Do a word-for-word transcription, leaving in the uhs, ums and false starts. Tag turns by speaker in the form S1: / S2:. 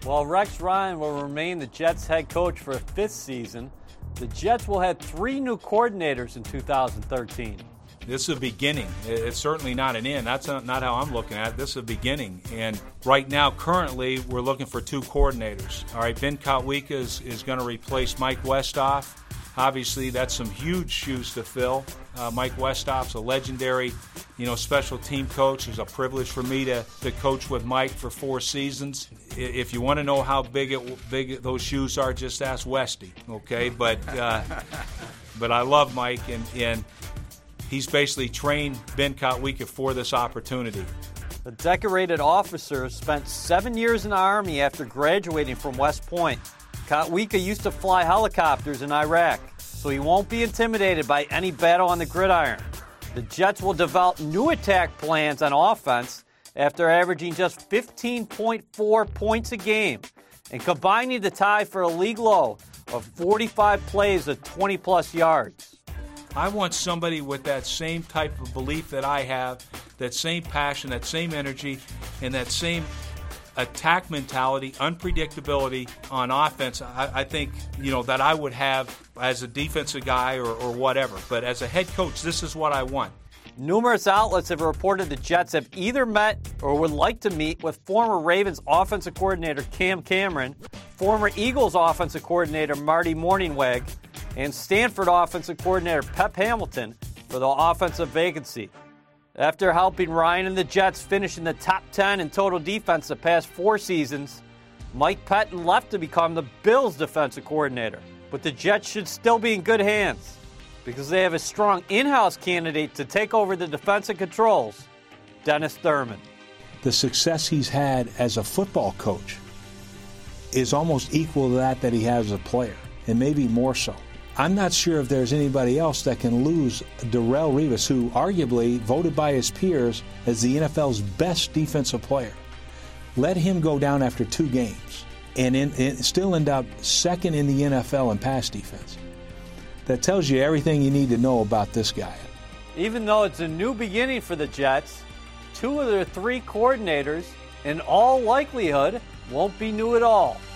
S1: While Rex Ryan will remain the Jets head coach for a fifth season, the Jets will have three new coordinators in two thousand thirteen.
S2: This is a beginning. It's certainly not an end. That's not how I'm looking at it. This is a beginning. And right now, currently, we're looking for two coordinators. All right, Ben Kotwica is, is going to replace Mike Westhoff. Obviously, that's some huge shoes to fill. Uh, Mike Westhoff's a legendary, you know, special team coach. It's a privilege for me to, to coach with Mike for four seasons. If you want to know how big it, big those shoes are, just ask Westy, okay? But uh, but I love Mike, and, and he's basically trained Ben Kotwica for this opportunity.
S1: The decorated officer spent seven years in the Army after graduating from West Point. Kotwica used to fly helicopters in Iraq, so he won't be intimidated by any battle on the gridiron. The Jets will develop new attack plans on offense after averaging just fifteen point four points a game and combining the tie for a league low of forty-five plays of twenty-plus yards.
S2: I want somebody with that same type of belief that I have, that same passion, that same energy, and that same attack mentality, unpredictability on offense. I, I think, you know, that I would have as a defensive guy or, or whatever. But as a head coach, this is what I want.
S1: Numerous outlets have reported the Jets have either met or would like to meet with former Ravens offensive coordinator Cam Cameron, former Eagles offensive coordinator Marty Mornhinweg, and Stanford offensive coordinator Pep Hamilton for the offensive vacancy. After helping Ryan and the Jets finish in the top ten in total defense the past four seasons, Mike Pettine left to become the Bills' defensive coordinator. But the Jets should still be in good hands because they have a strong in-house candidate to take over the defensive controls, Dennis Thurman.
S3: The success he's had as a football coach is almost equal to that that he has as a player, and maybe more so. I'm not sure if there's anybody else that can lose Darrelle Revis, who arguably voted by his peers as the N F L's best defensive player. Let him go down after two games and, in, and still end up second in the N F L in pass defense. That tells you everything you need to know about this guy.
S1: Even though it's a new beginning for the Jets, two of their three coordinators, in all likelihood, won't be new at all.